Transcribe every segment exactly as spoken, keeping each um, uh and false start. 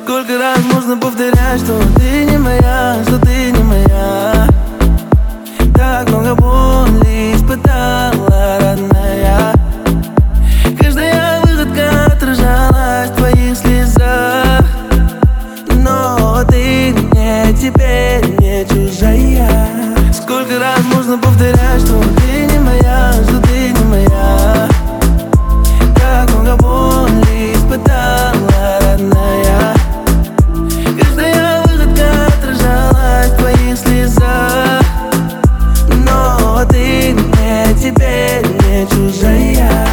Сколько раз можно повторять, что ты не моя, что ты не моя. Так много боли испытала, родная. Каждая выходка отражалась в твоих слезах. Но ты мне теперь не чужая. Сколько раз можно повторять, что ты не моя, что ты не моя. Так много боли испытала, родная. Каждая выходка отражалась в твоих слезах. Но ты мне теперь не чужая.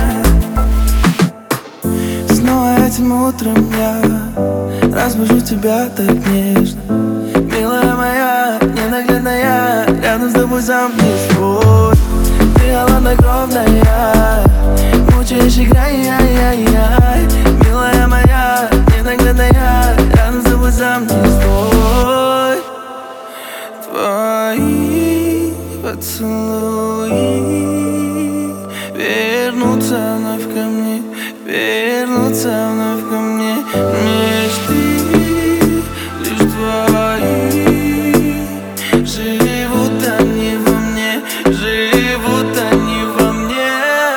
Снова этим утром я разбужу тебя так нежно. Милая моя, ненаглядная, рядом с тобой сам не свой. Ты холоднокровная, мучаешь играй, яй, яй, яй. Милая моя, ненаглядная, рядом с тобой сам не свой. Твои поцелуи вернутся вновь ко мне, вернутся вновь ко мне. Мечты лишь твои, живут они во мне, живут они во мне.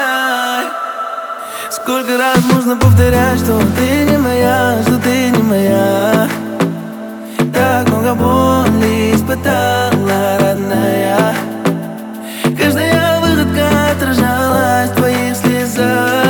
Сколько раз можно повторять, что ты не моя, что ты не моя. Так много боли испытала, родная. Каждая выходка отражалась в твоих слезах.